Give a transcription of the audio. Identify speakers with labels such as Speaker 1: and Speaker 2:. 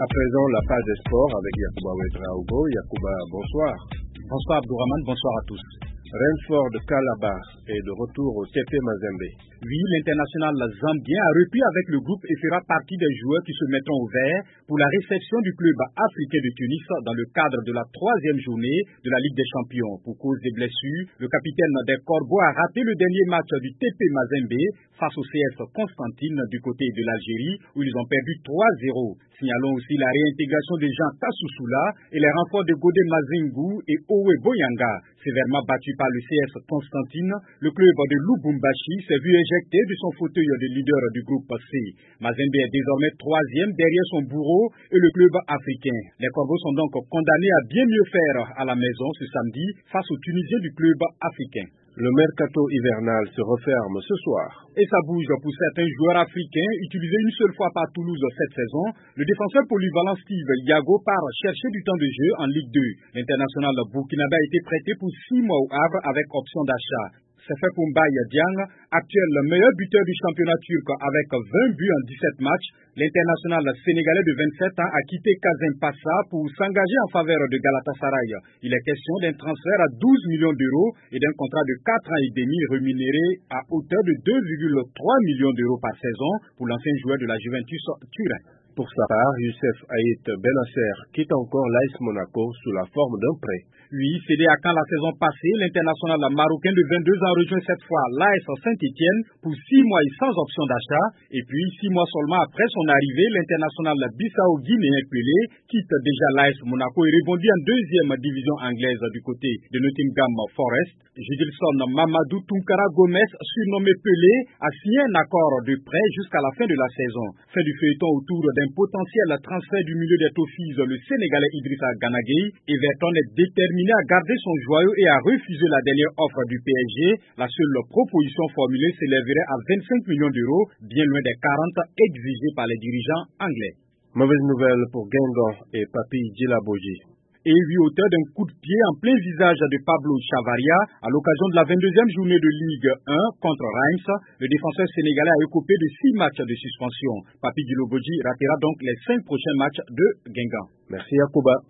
Speaker 1: À présent, la page des sports avec Yacouba Ouedraogo. Yacouba, bonsoir.
Speaker 2: Bonsoir Abdourahmane, bonsoir à tous.
Speaker 1: Rainford de Calabar est de retour au TP Mazembe.
Speaker 2: Oui, l'international zambien a repris avec le groupe et fera partie des joueurs qui se mettront au vert pour la réception du club africain de Tunis dans le cadre de la 3e journée de la Ligue des Champions. Pour cause des blessures, le capitaine des Corbeaux a raté le dernier match du TP Mazembe face au CS Constantine du côté de l'Algérie où ils ont perdu 3-0. Signalons aussi la réintégration de Jean Kassoussoula et les renforts de Godé Mazingu et Owe Boyanga. Sévèrement battu par le CS Constantine, le club de Lubumbashi s'est vu éjecté de son fauteuil de leader du groupe C. Mazembe est désormais 3e derrière son bourreau et le club africain. Les Corbeaux sont donc condamnés à bien mieux faire à la maison ce samedi face aux Tunisiens du club africain.
Speaker 1: Le mercato hivernal se referme ce soir.
Speaker 2: Et ça bouge pour certains joueurs africains utilisés une seule fois par Toulouse cette saison. Le défenseur polyvalent Steve Yago part chercher du temps de jeu en Ligue 2. L'international burkinabé a été prêté pour 6 mois au Havre avec option d'achat. C'est fait pour Mbaye Diang, actuel meilleur buteur du championnat turc avec 20 buts en 17 matchs. L'international sénégalais de 27 ans a quitté Kazem Passa pour s'engager en faveur de Galatasaray. Il est question d'un transfert à 12 millions d'euros et d'un contrat de 4 ans et demi rémunéré à hauteur de 2,3 millions d'euros par saison pour l'ancien joueur de la Juventus Turin.
Speaker 1: Pour sa part, Youssef Aït Benasser quitte encore l'AS Monaco sous la forme d'un prêt.
Speaker 2: Oui, cédé à Caen la saison passée, l'international marocain de 22 ans rejoint cette fois l'AS Saint-Étienne pour 6 mois et sans option d'achat. Et puis, 6 mois seulement après son arrivée, l'international Bissau-Guinéen Pelé quitte déjà l'AS Monaco et rebondit en 2e division anglaise du côté de Nottingham Forest. Gilson Mamadou Tunkara Gomez, surnommé Pelé, a signé un accord de prêt jusqu'à la fin de la saison. Fin du feuilleton autour d'un potentiel transfert du milieu des Toffees, le Sénégalais Idrissa Gana Gueye. Everton est déterminé à garder son joyau et à refuser la dernière offre du PSG. La seule proposition formulée s'élèverait à 25 millions d'euros, bien loin des 40 exigés par les dirigeants anglais.
Speaker 1: Mauvaise nouvelle pour Guingamp et Papi Djilaboji.
Speaker 2: Et lui auteur d'un coup de pied en plein visage de Pablo Chavaria à l'occasion de la 22e journée de Ligue 1 contre Reims. Le défenseur sénégalais a écopé de 6 matchs de suspension. Papi Djilaboji ratera donc les 5 prochains matchs de Guingamp.
Speaker 1: Merci Yacouba.